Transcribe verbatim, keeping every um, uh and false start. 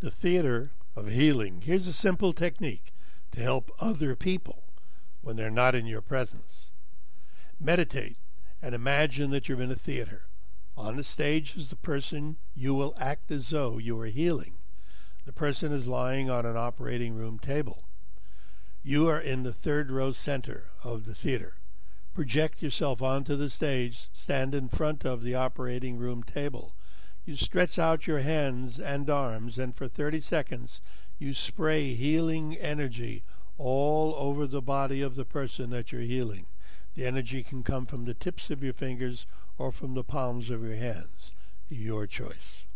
The theater of healing. Here's a simple technique to help other people when they're not in your presence. Meditate and imagine that you're in a theater. On the stage is the person you will act as though you are healing. The person is lying on an operating room table. You are in the third row center of the theater. Project yourself onto the stage, stand in front of the operating room table. You stretch out your hands and arms, and for thirty seconds you spray healing energy all over the body of the person that you're healing. The energy can come from the tips of your fingers or from the palms of your hands. Your choice.